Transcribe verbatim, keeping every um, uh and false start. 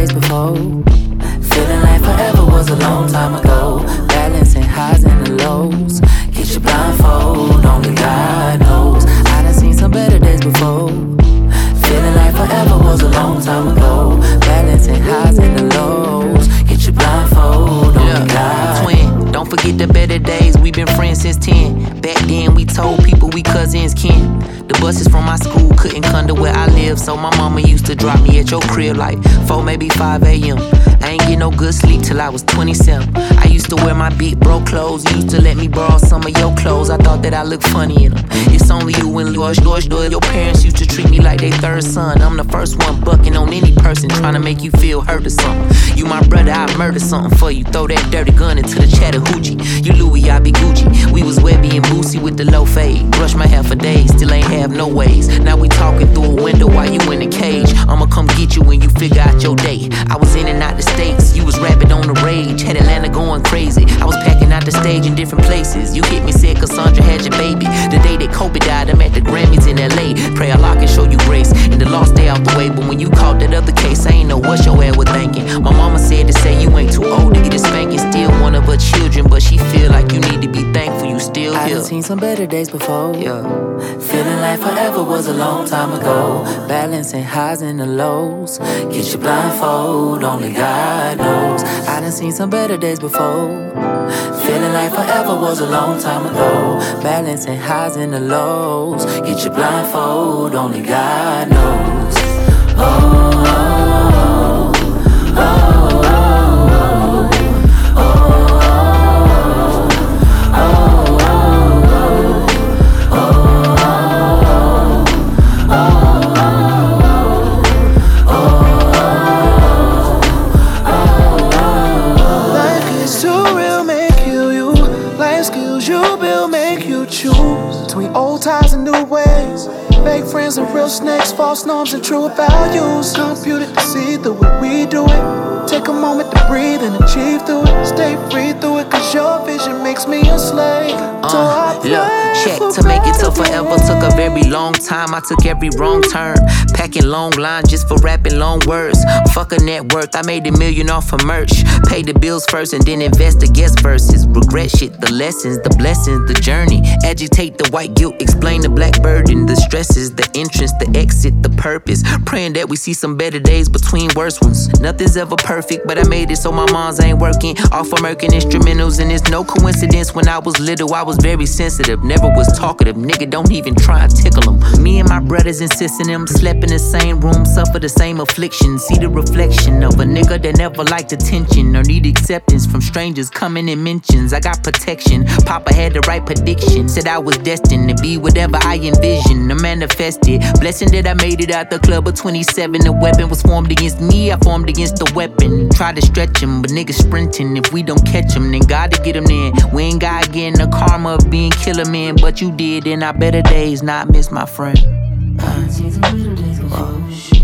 days before. Feeling like forever was a long time ago. Balancing highs and the lows. Get your blindfold, only God knows. I done seen some better days before. Feeling like forever was a long time ago. Balancing highs and the lows. Get your blindfold, only yeah, God. Twin, don't forget the better days. We been friends since ten. Back then we told people we cousins kin. The buses from my school couldn't come to where I live, so my mama used to drop me at your crib like four, maybe five a.m. I ain't get no good sleep till I was twenty-seven. I used to wear my big bro clothes. You used to let me borrow some of your clothes. I thought that I looked funny in them. It's only you and George, George, George. Your parents used to treat me like they third son. I'm the first one bucking on any person trying to make you feel hurt or something. You my brother, I murder something for you. Throw that dirty gun into the Chattahoochee. You Louis, I be Gucci. We was Webby and Boosie with the low fade. Brush my hair for days, still ain't have no ways. Now we talking through a window while you in the cage. I'ma come get you when you figure out your day. I was in and out the States, you was rapping on the rage. Had Atlanta going crazy, I was packing out the stage in different places. You hit me, said Cassandra had your baby. The day that Kobe died, I'm at the Grammys in L A. Pray Allah can show you grace, and the lost stay out the way. But when you caught that other case, I ain't know what your ass was thinking. My mama said to say you ain't too old to get a spanking. Still one of her children, but she feel like you need to be thankful you still I here. done seen some better days before. Yeah. Feeling like forever was a long time ago. Balancing highs and the lows. Get your blindfold, only God knows. I done seen some better days before. Feeling like forever was a long time ago. Balancing highs and the lows. Get your blindfold, only God knows. Oh, oh, oh, oh, oh. Old ties and new ways, fake friends and real snakes, false norms and true values. Computed to see through what we do it. Take a moment to breathe and achieve through it. Stay free through it, cause your vision makes me a slave. So Uh, look, check to make it to forever took a very long time. I took every wrong turn, packing long lines just for rapping long words. Fuck a net worth, I made a million off of merch. Pay the bills first and then invest the guest verses. Regret shit, the lessons, the blessings, the journey. Agitate the white guilt, explain the black burden, the stresses, the entrance, the exit, the purpose. Praying that we see some better days between worse ones. Nothing's ever perfect, but I made it so my mom's ain't working. Off American instrumentals, and it's no coincidence. When I was little, I was very sensitive, never was talkative. Nigga, don't even try and tickle them. Me and my brothers insisting them slept in the same room, suffer the same affliction. See the reflection of a nigga that never liked attention or need acceptance from strangers coming in mentions. I got protection, Papa had the right prediction. Said I was destined to be whatever I envisioned. I manifested, blessing that I made it out the club of twenty-seven. The weapon was formed against me, I formed against the weapon. Try to stretch him, but niggas sprinting. If we don't catch him, then God to get him in. We ain't got getting the karma of being killer men, but you did in our better days not miss my friend. I done seen some better days before.